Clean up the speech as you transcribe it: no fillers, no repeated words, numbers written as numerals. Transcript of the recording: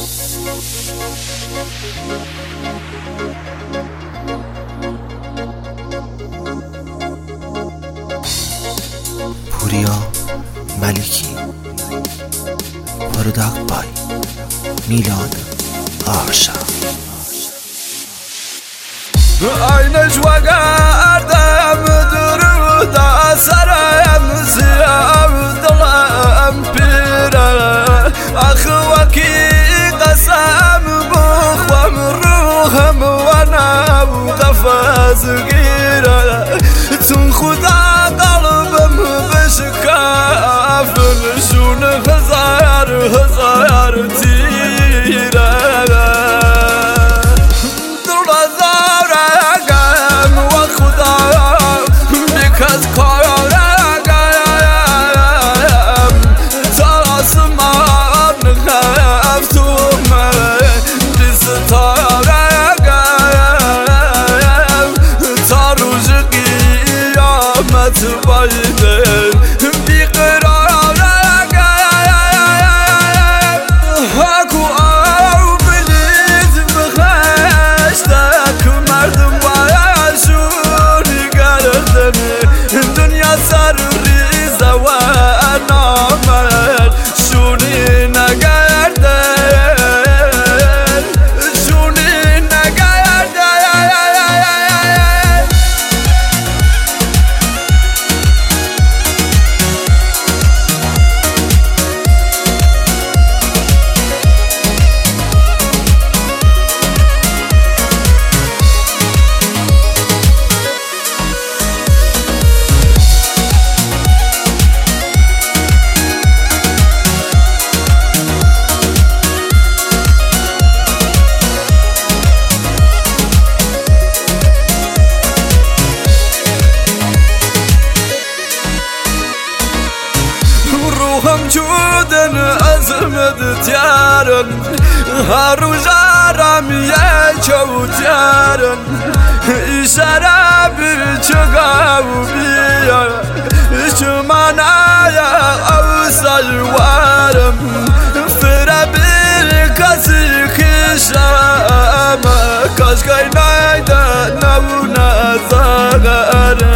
پوریا ملکی پروداکت بای میلاد آرشا. عینش وگردم درود سرم سیام دلم پیره اخ وکی قسم بخوام روحم و نو قفز گیره چون خدا قلبم بشکاف نشون هزار تیره همچودن عظمت تیارن هر روز آرام یه چوتیارن شراب چگاو بیا چمانای اوسالوارم فرابیر کسی خشام کاش کای نایده نو نزاگرم